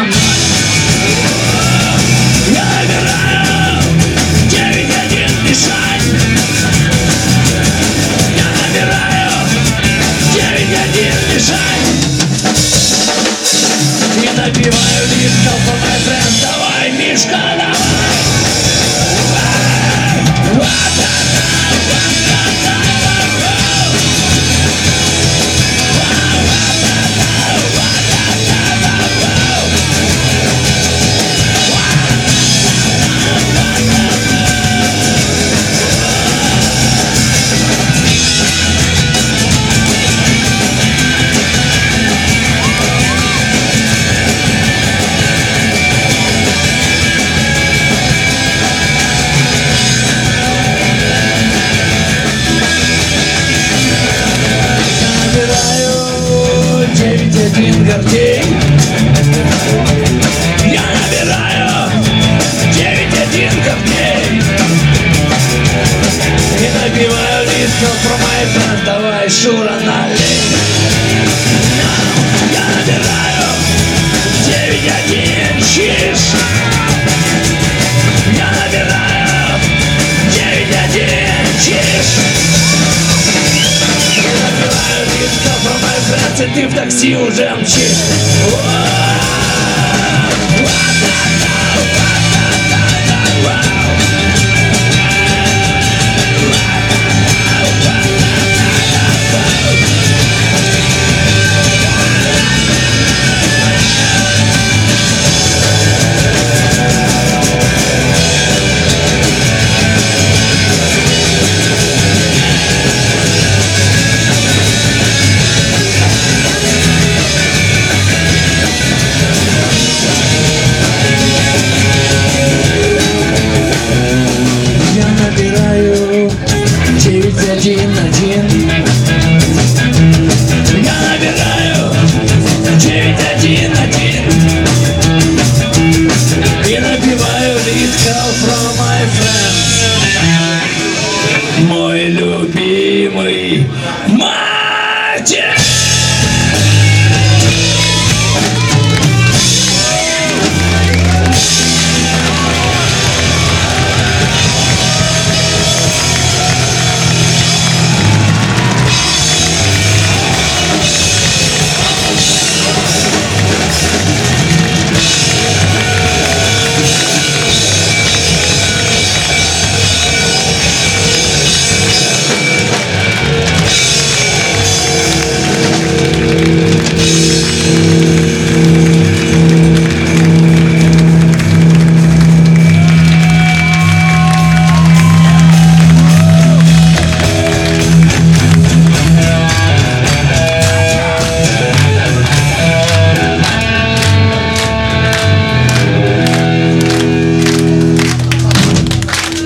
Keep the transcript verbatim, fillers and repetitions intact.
Я набираю девять один мешать. Я набираю девять один мешать. И набиваю листов, мой френд, давай, Мишка, давай. Один гордей. Я набираю девять один гордей. И набиваю листов про мои френд, давай, Шура, налей. Я набираю девять один чиш. Я набираю девять один чиш. И набиваю листов про мои френд, и ты в такси уже мчишь.